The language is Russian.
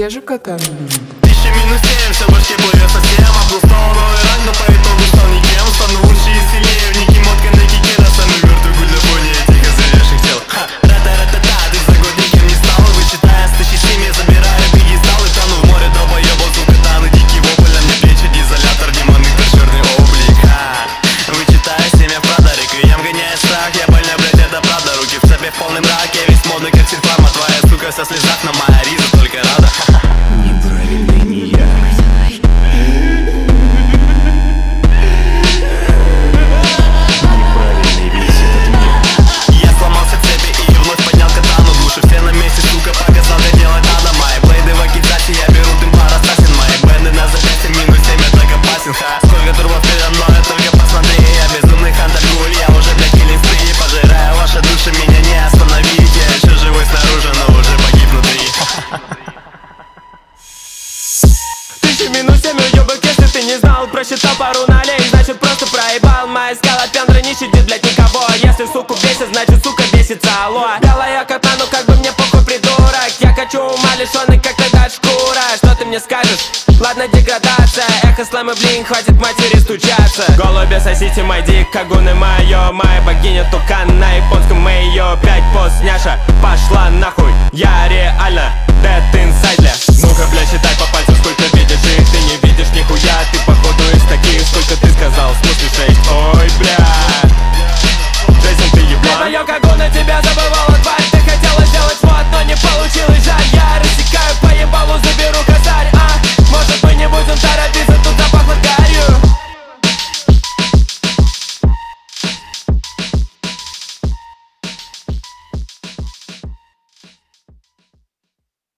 где же кота любит? 1000-7, все башки плывет совсем. Облустал новый ранг, но по итогу стал никем. Стану лучше и сильнее, в Ники Мотка на кике. На самый мертвый гуль на фоне этих озаревших тел. Ра-та-ра-та-та, ты за год никем не стал. Вычитая 100 забираю пьедестал. И тону в море долбоёбов, сука, тану. Дикий вопль, а мне плечи дизолятор. Демоны, как черный облик. Вычитаю семя в Прада, реквием гоняет страх. Я больно, блядь, это правда. Руки в цепи в полный мрак. Я весь модный, как сельфама. Твоя сука вся в слезах, но моя Риза только рада. Неправильный не я. Неправильный весь этот мир. Я сломался в цепи и вновь поднял катану. Души все на месте, сука, показал, как делать надо. Мои блейды в акитасе, я беру темпар ассасин. Мои бенды на запястье, минус 7, я так опасен. Сколько турбов передо мной, только посмотри. Я безумный хантер гуль, я уже, блядь, киллинг спри. Пожираю ваши души, меня не остановить. Я еще живой снаружи, но уже погиб внутри. 1000-7, уёбок, если ты не знал. Просчитал пару налей, значит просто проебал. Моя скала пендра не щадит, блядь, никого. Если суку бесит, значит сука бесится, алло. Белая кота, ну как бы мне похуй, придурок. Я хочу ума лишённый, как тогда шкура. Что ты мне скажешь? Ладно, деградация. Эхо, слэм и блин, хватит матери стучаться. Голуби, сосите мой дик, кагуны моё. Моя богиня тукан, на японском мы её 5 пост, няша, пошла нахуй. Я реально dead inside. Ну-ка, бля, считай по пальцам, сколько видишь их. Ты не видишь нихуя, ты походу из таких. Сколько ты сказал, в смысле 6? Ой, бля,